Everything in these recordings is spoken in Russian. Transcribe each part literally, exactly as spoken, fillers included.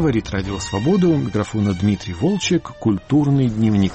Говорит Радио Свобода, у микрофона Дмитрий Волчек, «Культурный дневник».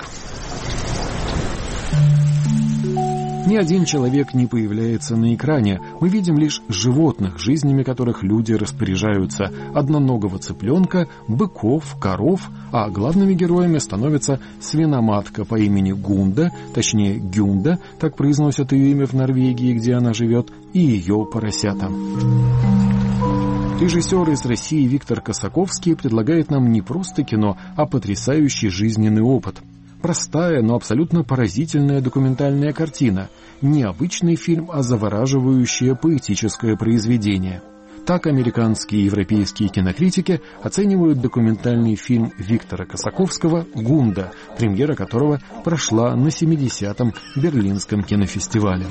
Ни один человек не появляется на экране. Мы видим лишь животных, жизнями которых люди распоряжаются. Одноногого цыпленка, быков, коров, а главными героями становится свиноматка по имени Гунда, точнее Гюнда, так произносят ее имя в Норвегии, где она живет, и ее поросята. Режиссер из России Виктор Косаковский предлагает нам не просто кино, а потрясающий жизненный опыт. Простая, но абсолютно поразительная документальная картина. Не обычный фильм, а завораживающее поэтическое произведение. Так американские и европейские кинокритики оценивают документальный фильм Виктора Косаковского «Гунда», премьера которого прошла на семидесятом Берлинском кинофестивале.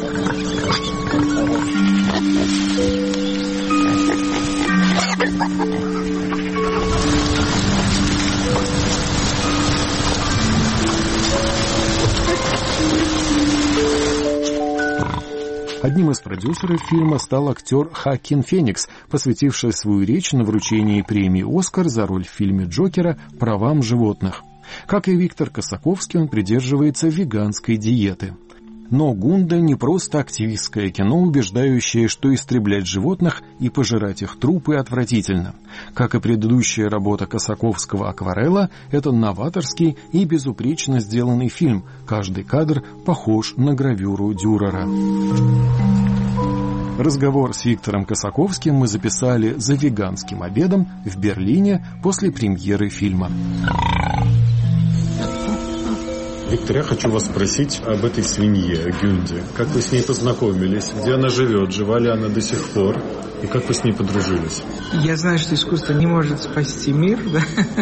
Одним из продюсеров фильма стал актер Хоакин Феникс, посвятивший свою речь на вручении премии «Оскар» за роль в фильме «Джокера» правам животных. Как и Виктор Косаковский, он придерживается веганской диеты. Но «Гунда» не просто активистское кино, убеждающее, что истреблять животных и пожирать их трупы отвратительно. Как и предыдущая работа Косаковского «Акварелла», это новаторский и безупречно сделанный фильм. Каждый кадр похож на гравюру Дюрера. Разговор с Виктором Косаковским мы записали за веганским обедом в Берлине после премьеры фильма. Виктор, я хочу вас спросить об этой свинье, Гюнде. Как вы с ней познакомились? Где она живет? Жива ли она до сих пор? И как вы с ней подружились? Я знаю, что искусство не может спасти мир, да?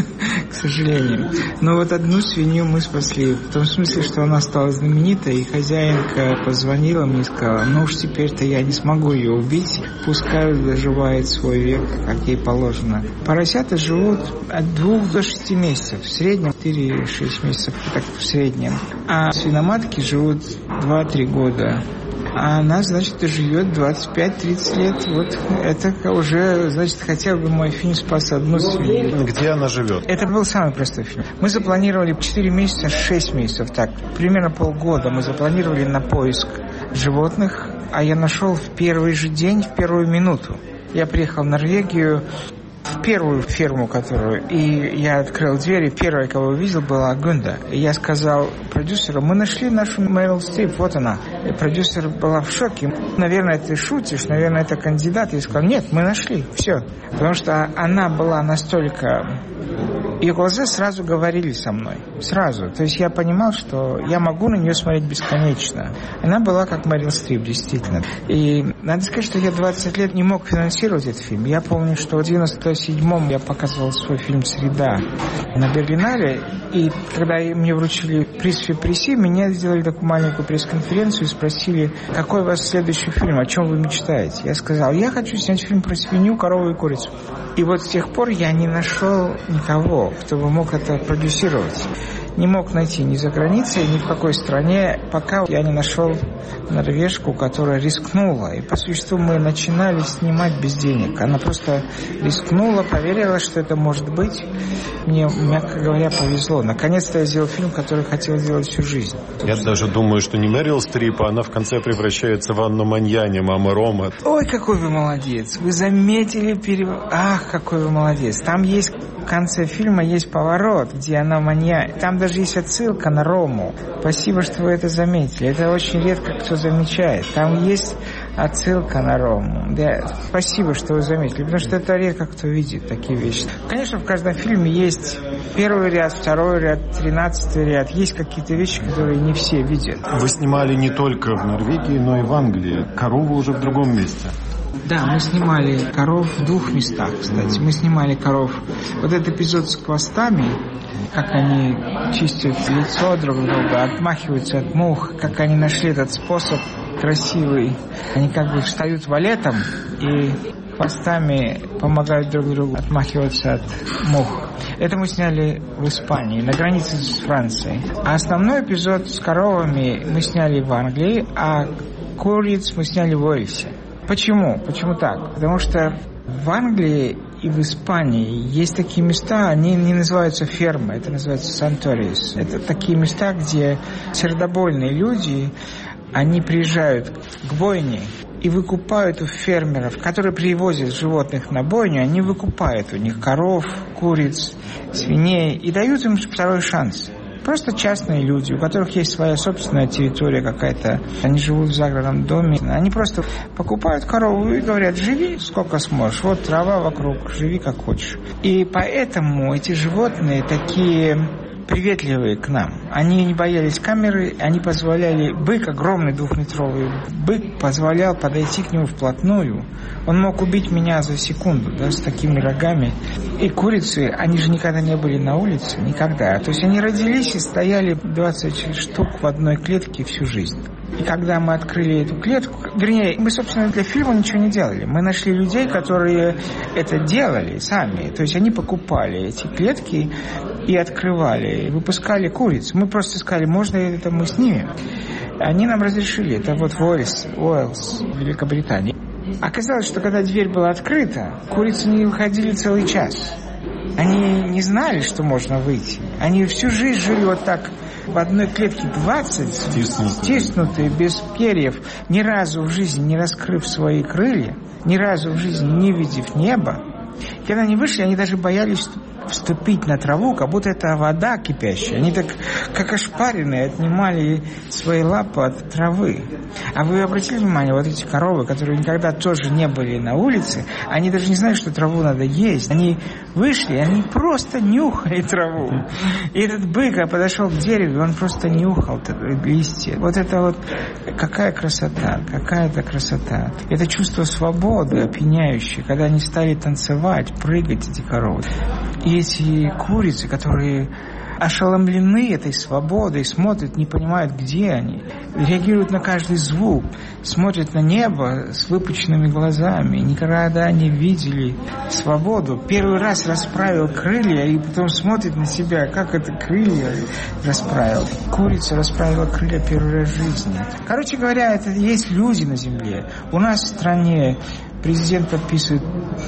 К сожалению. Но вот одну свинью мы спасли. В том смысле, что она стала знаменитой, и хозяинка позвонила мне и сказала: ну уж теперь-то я не смогу ее убить, пускай доживает свой век, как ей положено. Поросята живут от двух до шести месяцев. В среднем четыре-шесть месяцев, так в среднем. А свиноматки живут два-три года. А она, значит, живет двадцать пять-тридцать лет. Вот это уже, значит, хотя бы мой фильм спас одну свинью. Где она живет? Это был самый простой фильм. Мы запланировали четыре месяца, шесть месяцев, так, примерно полгода мы запланировали на поиск животных, а я нашел в первый же день, в первую минуту. Я приехал в Норвегию, в первую ферму, которую, и я открыл дверь, и первая, кого увидел, была Гунда. И я сказал продюсеру: мы нашли нашу Мэрил Стрип, вот она. И продюсер была в шоке. Наверное, ты шутишь, наверное, это кандидат. Я сказал: нет, мы нашли, все. Потому что она была настолько... Ее глаза сразу говорили со мной. Сразу. То есть я понимал, что я могу на нее смотреть бесконечно. Она была как Мэрил Стрип, действительно. И надо сказать, что я двадцать лет не мог финансировать этот фильм. Я помню, что в девяносто седьмом я показывал свой фильм «Среда» на Берлинале. И когда мне вручили приз Фепреси, меня сделали такую маленькую пресс-конференцию и спросили: какой у вас следующий фильм, о чем вы мечтаете? Я сказал: я хочу снять фильм про свинью, корову и курицу. И вот с тех пор я не нашел никого, кто бы мог это продюсировать. Не мог найти ни за границей, ни в какой стране, пока я не нашел норвежку, которая рискнула. И по существу мы начинали снимать без денег. Она просто рискнула, поверила, что это может быть. Мне, мягко говоря, повезло. Наконец-то я сделал фильм, который хотел сделать всю жизнь. Я даже думаю, что не Мэрил Стрип, а она в конце превращается в Анну Маньяне, мама Рома. Ой, какой вы молодец. Вы заметили перевод. Ах, какой вы молодец. Там есть... В конце фильма есть поворот, где она маньяк. Там даже есть отсылка на Рому. Спасибо, что вы это заметили. Это очень редко кто замечает. Там есть отсылка на Рому. Да, спасибо, что вы заметили, потому что это редко кто видит такие вещи. Конечно, в каждом фильме есть первый ряд, второй ряд, тринадцатый ряд. Есть какие-то вещи, которые не все видят. Вы снимали не только в Норвегии, но и в Англии. Корову уже в другом месте. Да, мы снимали коров в двух местах, кстати. Мы снимали коров. Вот этот эпизод с хвостами, как они чистят лицо друг друга, отмахиваются от мух, как они нашли этот способ красивый. Они как бы встают валетом и хвостами помогают друг другу отмахиваться от мух. Это мы сняли в Испании, на границе с Францией. А основной эпизод с коровами мы сняли в Англии, а куриц мы сняли в Уэльсе. Почему? Почему так? Потому что в Англии и в Испании есть такие места, они не называются фермы, это называется санторис. Это такие места, где сердобольные люди, они приезжают к бойне и выкупают у фермеров, которые привозят животных на бойню, они выкупают у них коров, куриц, свиней и дают им второй шанс. Просто частные люди, у которых есть своя собственная территория какая-то. Они живут в загородном доме. Они просто покупают корову и говорят: живи сколько сможешь. Вот трава вокруг, живи как хочешь. И поэтому эти животные такие приветливые к нам. Они не боялись камеры, они позволяли... Бык, огромный двухметровый бык, позволял подойти к нему вплотную. Он мог убить меня за секунду, да, с такими рогами. И курицы, они же никогда не были на улице, никогда. То есть они родились и стояли двадцать штук в одной клетке всю жизнь. И когда мы открыли эту клетку, вернее, мы, собственно, для фильма ничего не делали. Мы нашли людей, которые это делали сами. То есть они покупали эти клетки и открывали, и выпускали куриц. Мы просто сказали: можно это мы снимем? Они нам разрешили. Это вот в Уэльс, Уэльс, Великобритания. Оказалось, что когда дверь была открыта, курицы не выходили целый час. Они не знали, что можно выйти. Они всю жизнь жили вот так в одной клетке, двадцать, стиснутые, без перьев, ни разу в жизни не раскрыв свои крылья, ни разу в жизни не видев неба. Когда они вышли, они даже боялись вступить на траву, как будто это вода кипящая. Они так, как ошпаренные, отнимали свои лапы от травы. А вы обратили внимание, вот эти коровы, которые никогда тоже не были на улице, они даже не знают, что траву надо есть. Они вышли, они просто нюхали траву. И этот бык подошел к дереву, он просто нюхал листья. Вот это вот какая красота, какая-то красота. Это чувство свободы опьяняющее, когда они стали танцевать, прыгать, эти коровы. И эти курицы, которые ошеломлены этой свободой, смотрят, не понимают, где они, реагируют на каждый звук, смотрят на небо с выпученными глазами, никогда не видели свободу. Первый раз расправил крылья и потом смотрит на себя, как это крылья расправил. Курица расправила крылья первый раз в жизни. Короче говоря, это есть люди на земле. У нас в стране президент подписывает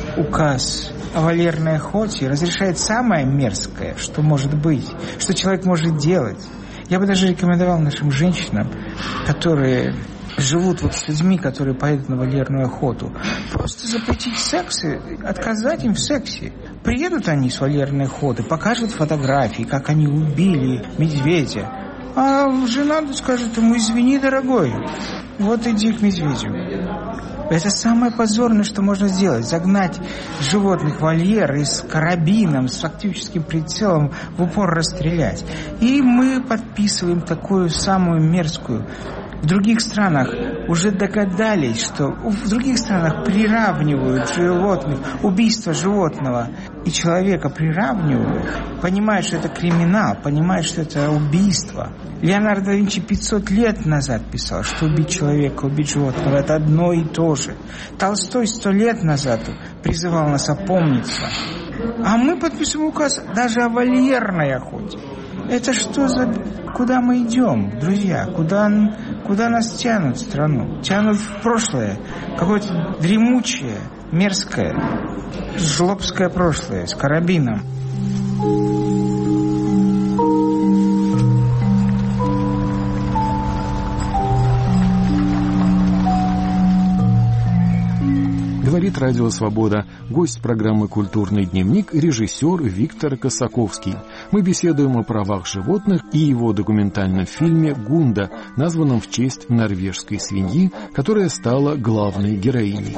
указ о вольерной охоте, разрешает самое мерзкое, что может быть, что человек может делать. Я бы даже рекомендовал нашим женщинам, которые живут вот с людьми, которые поедут на вольерную охоту, просто запретить секс, отказать им в сексе. Приедут они с вольерной охоты, покажут фотографии, как они убили медведя. А жена скажет ему: извини, дорогой, вот иди к медведю. Это самое позорное, что можно сделать. Загнать животных в вольер и с карабином, с фактическим прицелом в упор расстрелять. И мы подписываем такую самую мерзкую. В других странах уже догадались, что в других странах приравнивают животных, убийство животного и человека приравнивают, понимают, что это криминал, понимают, что это убийство. Леонардо да Винчи пятьсот лет назад писал, что убить человека, убить животного — это одно и то же. Толстой сто лет назад призывал нас опомниться. А мы подписываем указ даже о вольерной охоте. Это что за... Куда мы идем, друзья? Куда, куда нас тянут в страну? Тянут в прошлое. Какое-то дремучее, мерзкое, жлобское прошлое с карабином. Говорит Радио Свобода. Гость программы «Культурный дневник» — режиссер Виктор Косаковский. Мы беседуем о правах животных и его документальном фильме «Гунда», названном в честь норвежской свиньи, которая стала главной героиней.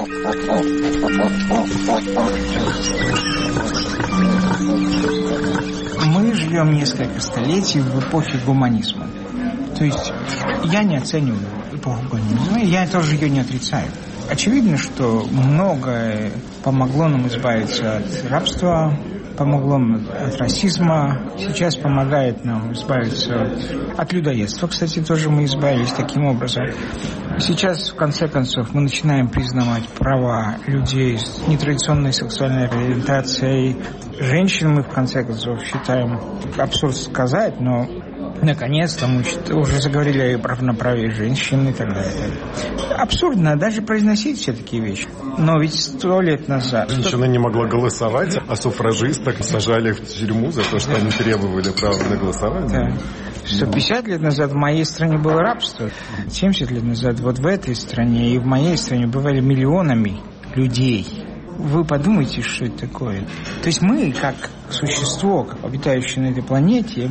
Мы живем несколько столетий в эпохе гуманизма. То есть я не оцениваю эпоху гуманизма, я тоже ее не отрицаю. Очевидно, что многое помогло нам избавиться от рабства, помогло нам от расизма, сейчас помогает нам избавиться от, от людоедства. Кстати, тоже мы избавились таким образом. Сейчас, в конце концов, мы начинаем признавать права людей с нетрадиционной сексуальной ориентацией. Женщин мы, в конце концов, считаем, абсурд сказать, но Наконец-то мы уже заговорили о равноправии женщин и так далее. Абсурдно даже произносить все такие вещи. Но ведь сто лет назад... Женщина не могла голосовать, а суфражисток сажали в тюрьму за то, что они требовали права на голосование. Да. сто пятьдесят лет назад в моей стране было рабство. семьдесят лет назад вот в этой стране и в моей стране бывали миллионами людей. Вы подумайте, что это такое. То есть мы, как существо, как обитающее на этой планете,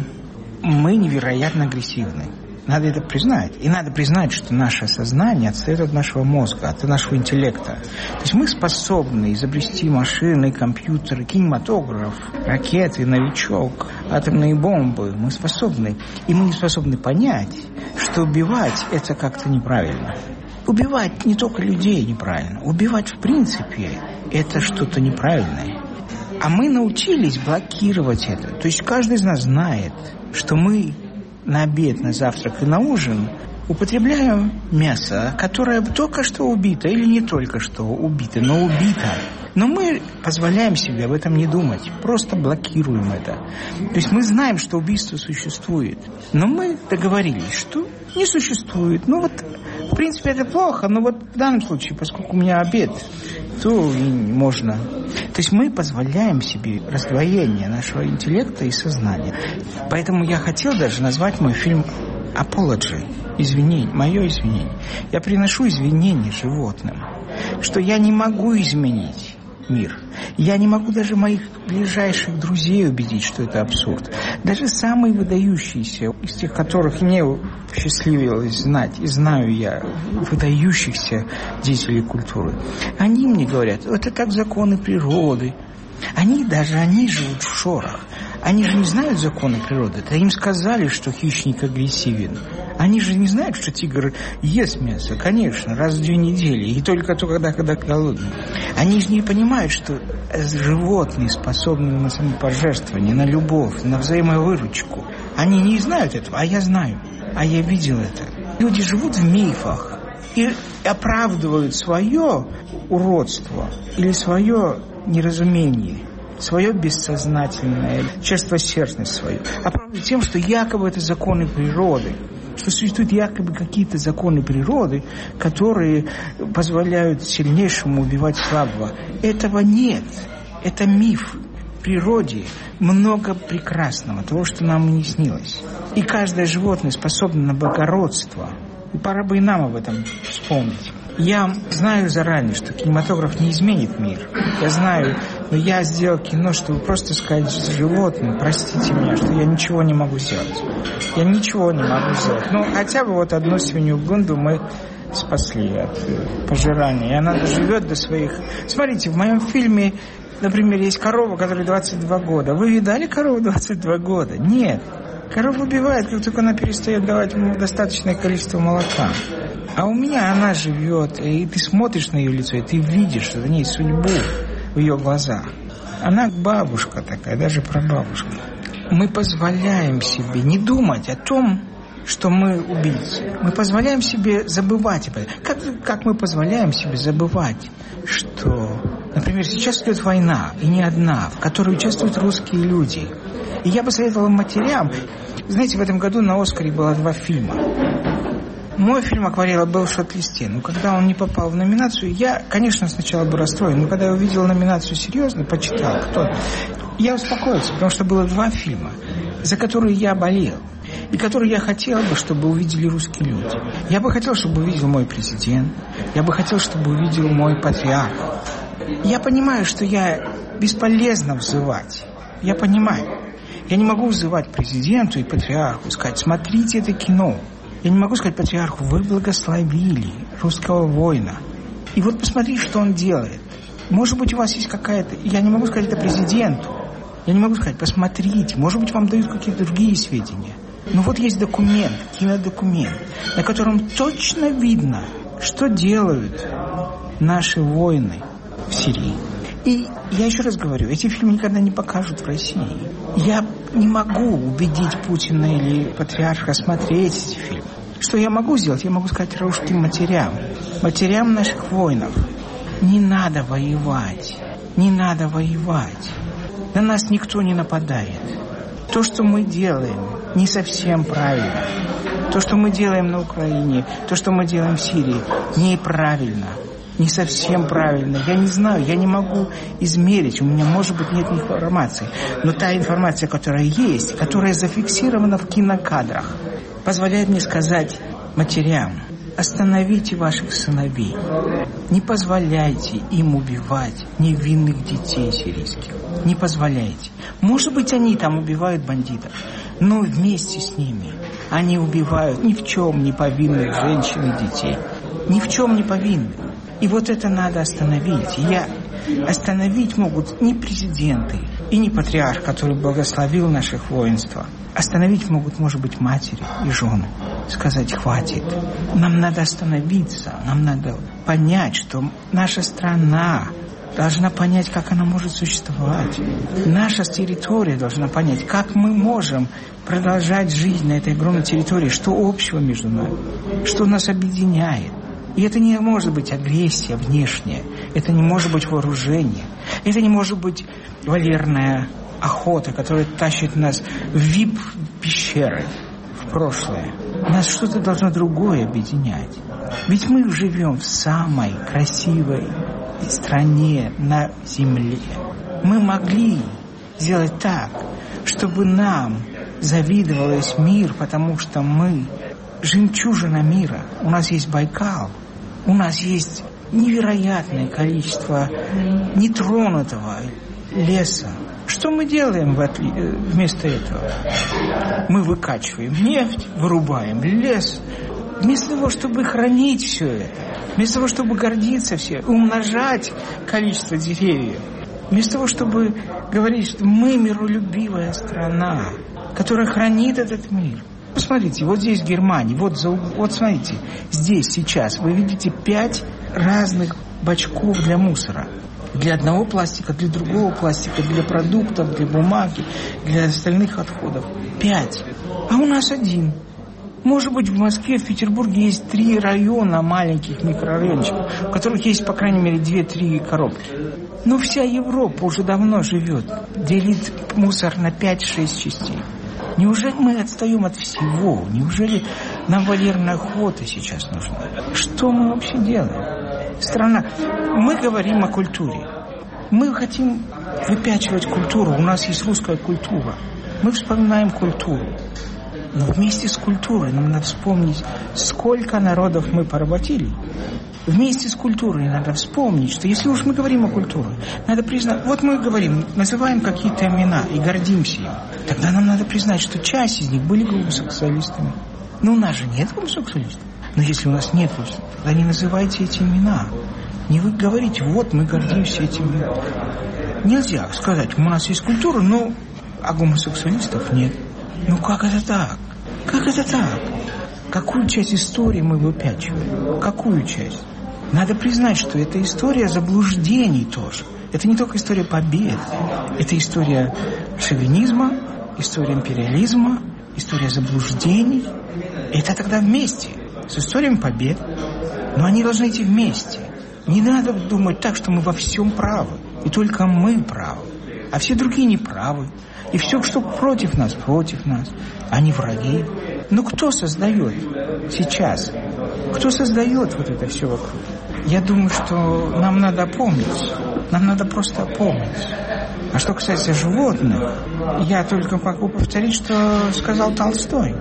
мы невероятно агрессивны. Надо это признать. И надо признать, что наше сознание отстает от нашего мозга, от нашего интеллекта. То есть мы способны изобрести машины, компьютеры, кинематограф, ракеты, новичок, атомные бомбы. Мы способны. И мы не способны понять, что убивать – это как-то неправильно. Убивать не только людей неправильно. Убивать в принципе – это что-то неправильное. А мы научились блокировать это. То есть каждый из нас знает, что мы на обед, на завтрак и на ужин употребляем мясо, которое только что убито, или не только что убито, но убито. Но мы позволяем себе об этом не думать, просто блокируем это. То есть мы знаем, что убийство существует, но мы договорились, что не существует. Ну вот, в принципе, это плохо, но вот в данном случае, поскольку у меня обед, то и можно. То есть мы позволяем себе раздвоение нашего интеллекта и сознания. Поэтому я хотел даже назвать мой фильм «Apology», извинение, мое извинение. Я приношу извинения животным, что я не могу изменить мир. Я не могу даже моих ближайших друзей убедить, что это абсурд. Даже самые выдающиеся, из тех, которых мне посчастливилось знать, и знаю я, выдающихся деятелей культуры, они мне говорят, это как законы природы. Они даже, они живут в шорах. Они же не знают законы природы. Это им сказали, что хищник агрессивен. Они же не знают, что тигр ест мясо, конечно, раз в две недели. И только то, когда, когда голодный. Они же не понимают, что животные способны на самопожертвование, на любовь, на взаимовыручку. Они не знают этого, а я знаю. А я видел это. Люди живут в мифах и оправдывают свое уродство или свое неразумение, свое бессознательное, черствосердность свою. Оправдывают тем, что якобы это законы природы, что существуют якобы какие-то законы природы, которые позволяют сильнейшему убивать слабого. Этого нет. Это миф. В природе много прекрасного, того, что нам и не снилось. И каждое животное способно на благородство. И пора бы и нам об этом вспомнить. Я знаю заранее, что кинематограф не изменит мир. Я знаю, но я сделал кино, чтобы просто сказать животным, простите меня, что я ничего не могу сделать. Я ничего не могу сделать. Ну, хотя бы вот одну свинью Гунду мы спасли от пожирания. И она доживет до своих... Смотрите, в моем фильме, например, есть корова, которой двадцать два года. Вы видали корову двадцать два года? Нет. Корова убивает, как только она перестает давать ему достаточное количество молока. А у меня она живет, и ты смотришь на ее лицо, и ты видишь за ней судьбу в ее глазах. Она бабушка такая, даже прабабушка. Мы позволяем себе не думать о том, что мы убийцы. Мы позволяем себе забывать об этом. Как, как мы позволяем себе забывать, что, например, сейчас идет война, и не одна, в которой участвуют русские люди. И я бы советовал матерям... Знаете, в этом году на «Оскаре» было два фильма. Мой фильм «Акварелла» был в шорт-листе, но когда он не попал в номинацию, я, конечно, сначала был расстроен, но когда я увидел номинацию серьезно, почитал, кто, я успокоился, потому что было два фильма, за которые я болел, и которые я хотел бы, чтобы увидели русские люди. Я бы хотел, чтобы увидел мой президент, я бы хотел, чтобы увидел мой патриарх. Я понимаю, что я бесполезно взывать, я понимаю. Я не могу взывать президенту и патриарху, сказать, смотрите это кино. Я не могу сказать патриарху, вы благословили русского воина. И вот посмотрите, что он делает. Может быть, у вас есть какая-то... Я не могу сказать это президенту. Я не могу сказать, посмотрите. Может быть, вам дают какие-то другие сведения. Но вот есть документ, кинодокумент, на котором точно видно, что делают наши воины в Сирии. И я еще раз говорю, эти фильмы никогда не покажут в России. Я не могу убедить Путина или патриарха смотреть эти фильмы. Что я могу сделать? Я могу сказать русским матерям, матерям наших воинов, не надо воевать, не надо воевать. На нас никто не нападает. То, что мы делаем, не совсем правильно. То, что мы делаем на Украине, то, что мы делаем в Сирии, неправильно. Не совсем правильно. Я не знаю, я не могу измерить. У меня, может быть, нет информации. Но та информация, которая есть, которая зафиксирована в кинокадрах, позволяет мне сказать матерям: остановите ваших сыновей. Не позволяйте им убивать невинных детей сирийских. Не позволяйте. Может быть, они там убивают бандитов, но вместе с ними они убивают ни в чем не повинных женщин и детей. Ни в чем не повинных. И вот это надо остановить. Я... Остановить могут не президенты и не патриарх, который благословил наших воинства. Остановить могут, может быть, матери и жены. Сказать: хватит. Нам надо остановиться. Нам надо понять, что наша страна должна понять, как она может существовать. Наша территория должна понять, как мы можем продолжать жизнь на этой огромной территории, что общего между нами, что нас объединяет. И это не может быть агрессия внешняя, это не может быть вооружение, это не может быть вольерная охота, которая тащит нас в вип-пещеры, в прошлое. Нас что-то должно другое объединять. Ведь мы живем в самой красивой стране на земле. Мы могли сделать так, чтобы нам завидовал весь мир, потому что мы жемчужина мира. У нас есть Байкал. У нас есть невероятное количество нетронутого леса. Что мы делаем вместо этого? Мы выкачиваем нефть, вырубаем лес. Вместо того, чтобы хранить все это, вместо того, чтобы гордиться всем, умножать количество деревьев, вместо того, чтобы говорить, что мы миролюбивая страна, которая хранит этот мир. Посмотрите, вот здесь Германия, вот, за, вот смотрите, здесь сейчас вы видите пять разных бачков для мусора. Для одного пластика, для другого пластика, для продуктов, для бумаги, для остальных отходов. Пять. А у нас один. Может быть, в Москве, в Петербурге есть три района маленьких микрорайончиков, в которых есть, по крайней мере, две-три коробки. Но вся Европа уже давно живет, делит мусор на пять-шесть частей. Неужели мы отстаем от всего? Неужели нам вольерная охота сейчас нужна? Что мы вообще делаем? Страна. Мы говорим о культуре. Мы хотим выпячивать культуру. У нас есть русская культура. Мы вспоминаем культуру. Но вместе с культурой нам надо вспомнить, сколько народов мы поработили. Вместе с культурой надо вспомнить, что если уж мы говорим о культуре, надо признать, вот мы говорим, называем какие-то имена и гордимся им. Тогда нам надо признать, что часть из них были гомосексуалистами. Но у нас же нет гомосексуалистов. Но если у нас нет, тогда не называйте эти имена. Не вы говорите: вот мы гордимся этим. Нельзя сказать: у нас есть культура, но а гомосексуалистов нет. Ну как это так? Как это так? Какую часть истории мы выпячиваем? Какую часть? Надо признать, что это история заблуждений тоже. Это не только история побед. Это история шовинизма, история империализма, история заблуждений. Это тогда вместе с историями побед. Но они должны идти вместе. Не надо думать так, что мы во всем правы. И только мы правы. А все другие не правы. И все, что против нас, против нас. Они враги. Но кто создает сейчас? Кто создает вот это все вокруг? Я думаю, что нам надо помнить. Нам надо просто помнить. А что касается животных, я только могу повторить, что сказал Толстой.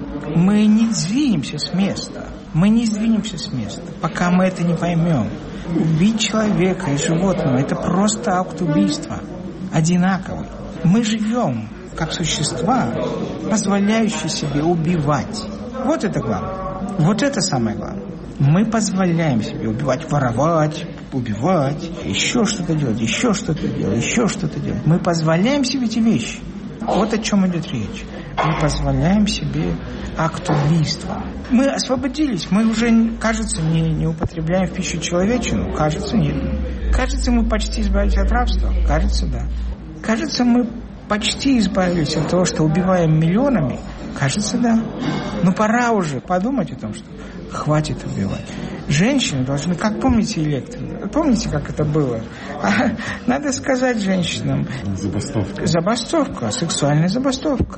Мы не сдвинемся с места. Мы не сдвинемся с места, пока мы это не поймем. Убить человека и животного – это просто акт убийства. Одинаковый. Мы живем как существа, позволяющие себе убивать. Вот это главное. Вот это самое главное. Мы позволяем себе убивать, воровать, убивать, еще что-то делать, еще что-то делать, еще что-то делать. Мы позволяем себе эти вещи. Вот о чем идет речь. Мы позволяем себе акт убийства. Мы освободились. Мы уже, кажется, не, не употребляем в пищу человечину. Кажется, нет. Кажется, мы почти избавились от рабства. Кажется, да. Кажется, мы почти избавились от того, что убиваем миллионами. Кажется, да. Но пора уже подумать о том, что хватит убивать. Женщины должны, как помните Электро? Помните, как это было? А, надо сказать женщинам. Забастовка. Забастовка, сексуальная забастовка.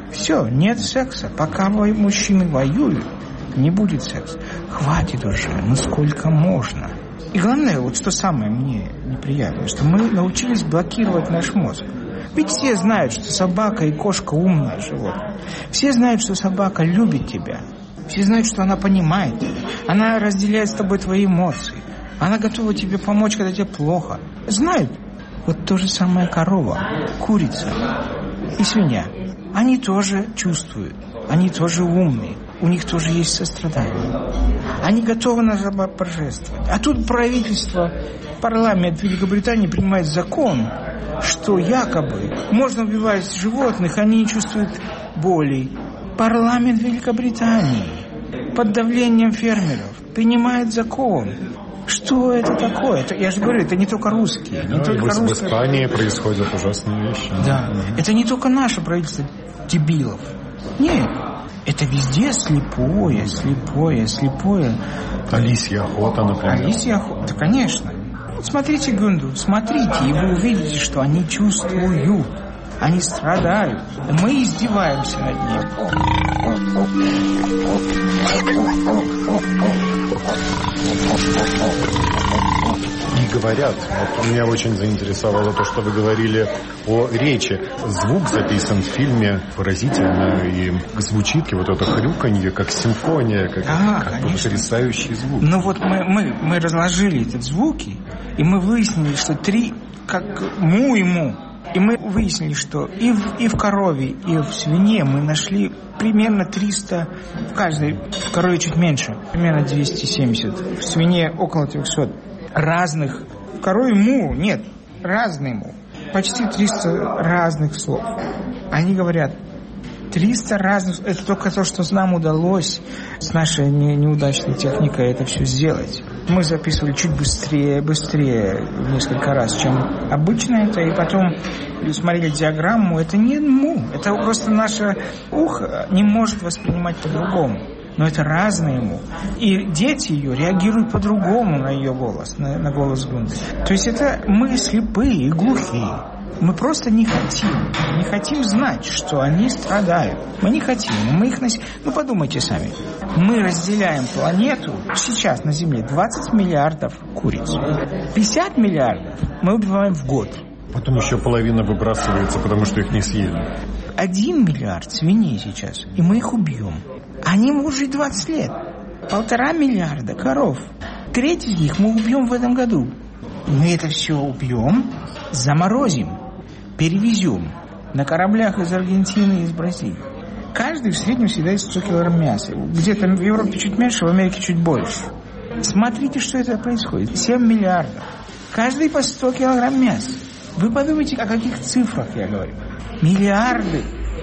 Все, нет секса. Пока мужчины воюют, не будет секса. Хватит уже, ну сколько можно. И главное, вот что самое мне неприятное, что мы научились блокировать наш мозг. Ведь все знают, что собака и кошка умное животное. Все знают, что собака любит тебя. Все знают, что она понимает тебя. Она разделяет с тобой твои эмоции. Она готова тебе помочь, когда тебе плохо. Знают. Вот то же самое корова, курица и свинья. Они тоже чувствуют. Они тоже умные. У них тоже есть сострадание. Они готовы на себя пожертвовать. А тут правительство, парламент Великобритании принимает закон, что якобы можно убивать животных, они не чувствуют боли. Парламент Великобритании под давлением фермеров принимает закон. Что это такое? Это, я же говорю, это не только русские. Не да, только в русские. Испании происходят ужасные вещи. Да, mm-hmm. Это не только наше правительство дебилов. Нет, это везде слепое, слепое, слепое. А лисья охота, например. А лисья охота, конечно. Смотрите Гюнду, смотрите, и вы увидите, что они чувствуют. Они страдают. Мы издеваемся над ними. И говорят, вот меня очень заинтересовало то, что вы говорили о речи. Звук записан в фильме выразительно, и звучит вот это хрюканье, как симфония, как, а, как потрясающий звук. Ну вот мы, мы, мы разложили эти звуки, и мы выяснили, что три, как му и му. И мы выяснили, что и в, и в корове, и в свине мы нашли примерно триста, в каждой, в корове чуть меньше, примерно двести семьдесят, в свине около трехсот разных, в корове му, нет, разный му, почти триста разных слов. Они говорят, триста разных, это только то, что нам удалось с нашей не, неудачной техникой это все сделать. Мы записывали чуть быстрее, быстрее несколько раз, чем обычно это, и потом смотрели диаграмму, это не му, это просто наше ухо не может воспринимать по-другому. Но это разное му. И дети ее реагируют по-другому на ее голос, на, на голос Гунды. То есть это мы слепые и глухие. Мы просто не хотим, не хотим знать, что они страдают. Мы не хотим, мы их носим. Ну, подумайте сами. Мы разделяем планету, сейчас на Земле двадцать миллиардов куриц. пятьдесят миллиардов мы убиваем в год. Потом еще половина выбрасывается, потому что их не съели. Один миллиард свиней сейчас, и мы их убьем. Они могут жить двадцать лет. Полтора миллиарда коров. Треть из них мы убьем в этом году. Мы это все убьем, заморозим, перевезем на кораблях из Аргентины и из Бразилии. Каждый в среднем съедает сто килограмм мяса. Где-то в Европе чуть меньше, в Америке чуть больше. Смотрите, что это происходит. семь миллиардов. Каждый по сто килограмм мяса. Вы подумайте, о каких цифрах я говорю. Миллиарды,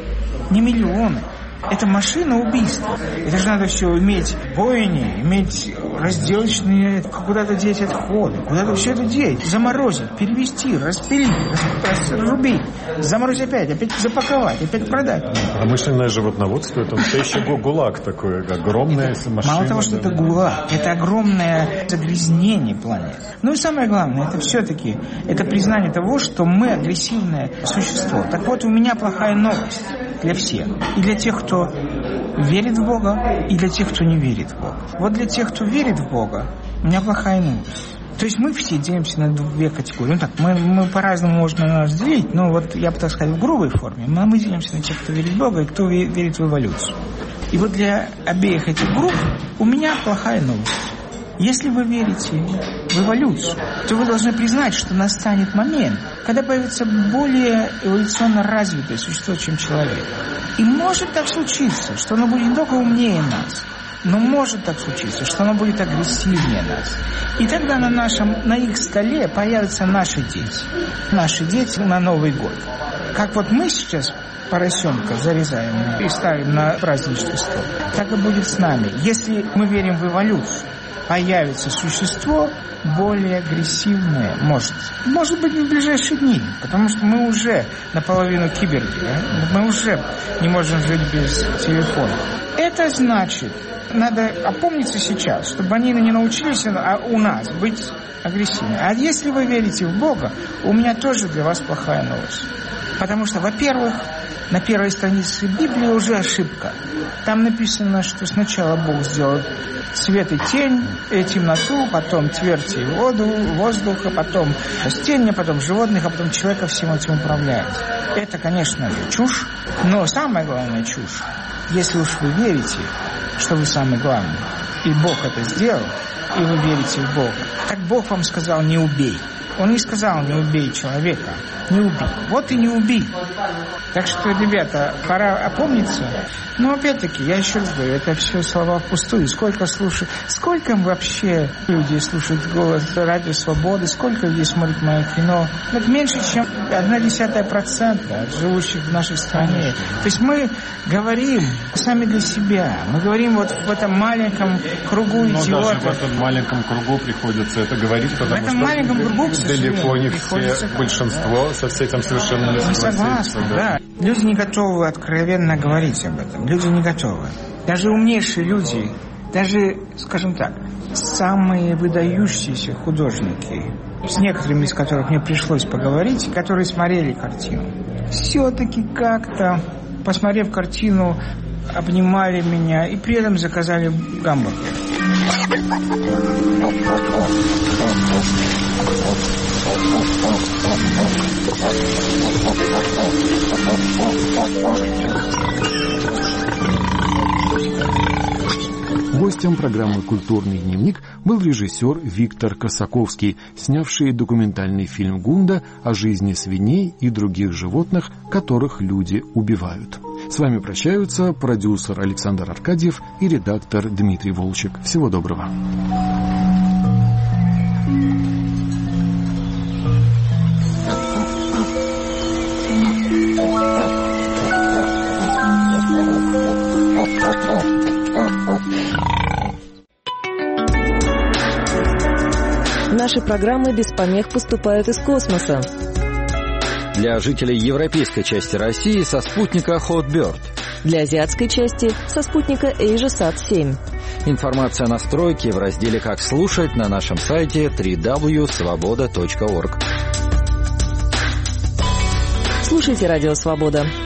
не миллионы. Это машина убийства. Это же надо все иметь бойни, иметь разделочные, куда-то деть отходы, куда-то все это деть, заморозить, перевести, распилить, разрубить, заморозить опять, опять запаковать, опять продать. Промышленное животноводство, это настоящий гулаг такой, огромная машина. Мало того, что это гулаг, это огромное загрязнение планеты. Ну и самое главное, это все-таки, это признание того, что мы агрессивное существо. Так вот, у меня плохая новость для всех. И для тех, кто верит в Бога, и для тех, кто не верит в Бога. Вот для тех, кто верит в Бога, у меня плохая новость. То есть мы все делимся на две категории. Ну так, мы, мы по-разному можно нас делить, но вот я бы так сказал в грубой форме. Мы, мы делимся на тех, кто верит в Бога, и кто верит в эволюцию. И вот для обеих этих групп у меня плохая новость. Если вы верите в эволюцию, то вы должны признать, что настанет момент, когда появится более эволюционно развитое существо, чем человек. И может так случиться, что оно будет не только умнее нас, но может так случиться, что оно будет агрессивнее нас. И тогда на нашем, на их столе появятся наши дети. Наши дети на Новый год. Как вот мы сейчас поросенка зарезаем и ставим на праздничный стол, так и будет с нами. Если мы верим в эволюцию, появится существо более агрессивное, может. Может быть, в ближайшие дни, потому что мы уже наполовину киберги, да? Мы уже не можем жить без телефона. Это значит, надо опомниться сейчас, чтобы они не научились у нас быть агрессивными. А если вы верите в Бога, у меня тоже для вас плохая новость. Потому что, во-первых, на первой странице Библии уже ошибка. Там написано, что сначала Бог сделал свет и тень, и темноту, потом твердь и воду, воздух, а потом растения, потом животных, а потом человека всем этим управляет. Это, конечно же, чушь, но самая главная чушь, если уж вы верите, что вы самый главный, и Бог это сделал, и вы верите в Бога, так Бог вам сказал: не убей. Он не сказал: не убей человека, не убей. Вот и не убей. Так что, ребята, пора опомниться. Но опять-таки, я еще раз говорю, это все слова впустую. Сколько слушают, сколько вообще людей слушают голос Радио Свободы, сколько людей смотрят мое кино. Это меньше, чем одна десятая процента от живущих в нашей стране. То есть мы говорим сами для себя. Мы говорим вот в этом маленьком кругу идиотов. Но даже в этом маленьком кругу приходится это говорить, потому в этом что маленьком кругу, далеко не все, большинство со с этим совершенно не согласится. Согласны, да. да. Люди не готовы откровенно говорить об этом. Люди не готовы. Даже умнейшие люди, даже, скажем так, самые выдающиеся художники, с некоторыми из которых мне пришлось поговорить, которые смотрели картину, все-таки как-то, посмотрев картину, обнимали меня и при этом заказали гамбургер. Гостем программы «Культурный дневник» был режиссер Виктор Косаковский, снявший документальный фильм «Гунда» о жизни свиней и других животных, которых люди убивают. С вами прощаются продюсер Александр Аркадьев и редактор Дмитрий Волчек. Всего доброго. Наши программы без помех поступают из космоса. Для жителей европейской части России со спутника Hotbird. Для азиатской части со спутника AsiaSat семь. Информация о настройке в разделе «Как слушать» на нашем сайте дабл-ю дабл ю дабл ю точка свобода точка орг. Слушайте Радио Свобода.